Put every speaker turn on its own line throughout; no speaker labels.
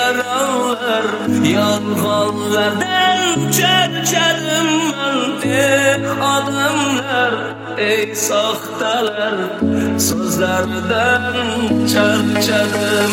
yaralar, yalğanlardan çerçedim ben. Adamlar, ey saxtalar, sözlerden çerçedim.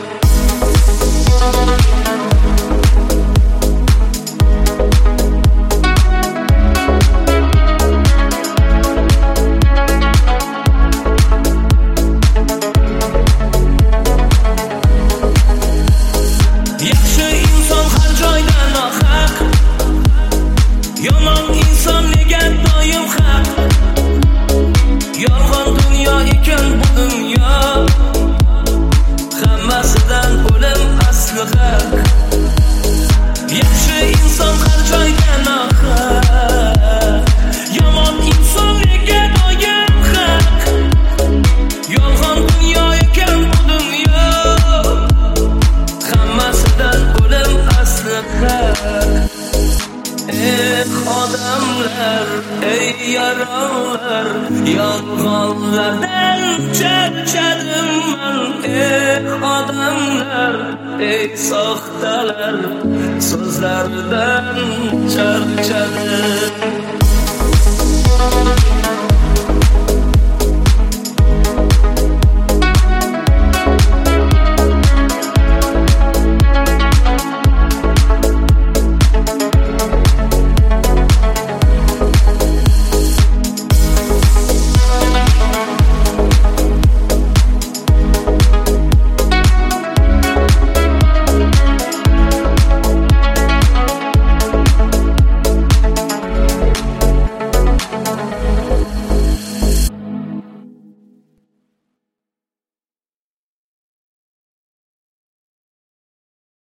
Yaxşı insan har joydan haq, yomon inson nega doim haq. Yolg'on dunyo ekan bu dunyo, hammasidan o'lim asli haq. Yaxshi inson har joydan haq, yomon inson nega doim haq. Yolg'on dunyo ekan bu dunyo, hammasidan o'lim asli haq. Odamlar, ey yaralar, yalğanlardan çerçedim ben. Odamlar, ey saxtalar, sözlerden çerçedim.